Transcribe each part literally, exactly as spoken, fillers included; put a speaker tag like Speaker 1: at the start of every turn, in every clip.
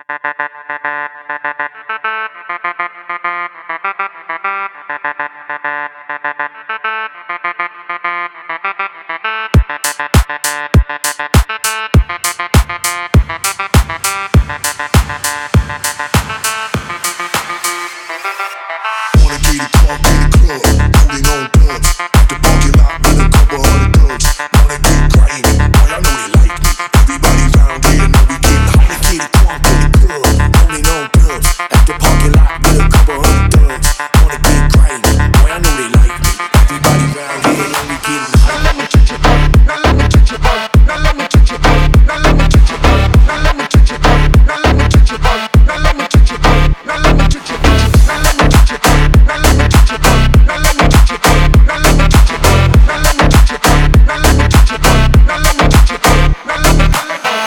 Speaker 1: Wanna get it crunk in the club, holding on dubs. At the parking lot with a couple hundred dubs. Wanna get grimy, boy I know they like me. Everybody round here know we getting high. Wanna get it crunk in the club, holding on dubs. At the parking lot with a couple hundred dubs. Wanna get grimy, boy I know they like me. Everybody round here know we getting high. Now let me touch your butt, now let me touch your butt, now let me touch your butt, now let me touch your butt, now let me touch your butt, now let me touch your butt, now let me touch your butt, now let me touch your butt, now let me touch your butt. Now let me touch your butt. Now let me touch your butt. Now let me touch your butt. Now let me touch your butt. Now let me touch your butt. Now let me touch your butt. Now let me touch your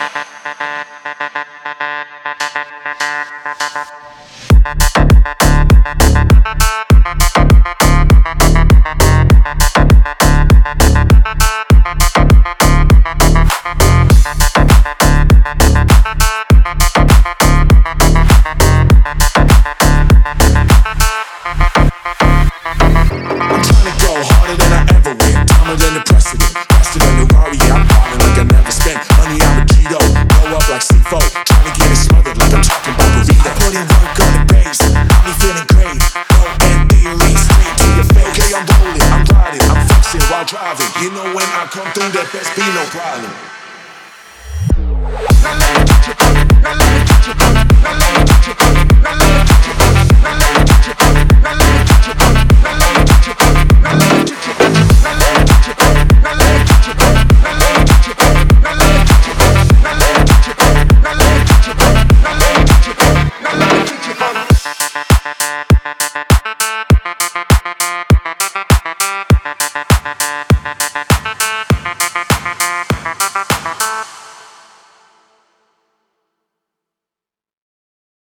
Speaker 1: harder than I ever went, dumber than the precedent, faster than the Rari, I'm ballin' like I never spent. Honey, I'm a keto, blow up like C four, trying to get it smothered like I'm talking about burrito. I put in work on the bass, got me feeling great, no end theory, straight to your face. Okay, I'm rolling, I'm riding, I'm flexing while driving, you know when I come through that best be no problem.